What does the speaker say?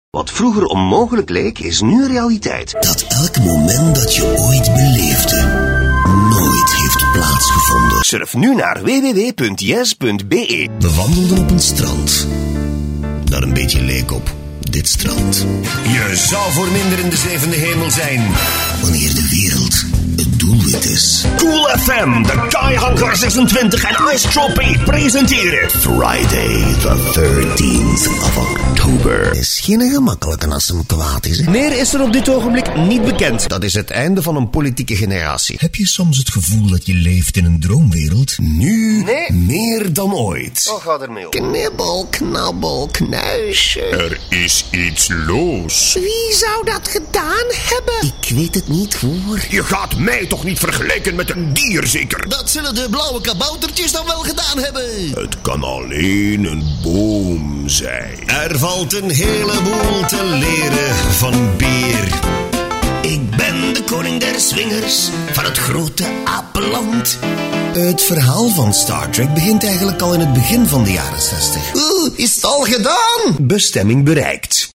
Wat vroeger onmogelijk leek, is nu realiteit. Dat elk moment dat je ooit beleefde, nooit heeft plaatsgevonden. Surf nu naar www.yes.be. We wandelden op een strand, dat een beetje leek op dit strand. Je zou voor minder in de zevende hemel zijn. Wanneer de wereld het doelwit is. Cool FM, de Kaihanger 26 en Ice Tropic presenteren Friday the 13th of October. Is geen gemakkelijke als hem kwaad is. Hè? Meer is er op dit ogenblik niet bekend. Dat is het einde van een politieke generatie. Heb je soms het gevoel dat je leeft in een droomwereld? Nu Nee. meer dan ooit. Oh, ga ermee op. Knibbel, knabbel, knuisje. Er is iets los. Wie zou dat gedaan hebben? Ik weet het niet, hoor. Je gaat mij toch niet vergelijken met een dier, zeker? Dat zullen de blauwe kaboutertjes dan wel gedaan hebben. Het kan alleen een boom zijn. Er valt een heleboel te leren van Beer. Ik ben de koning der swingers van het grote apenland. Het verhaal van Star Trek begint eigenlijk al in het begin van de jaren 60. Is het al gedaan? Bestemming bereikt.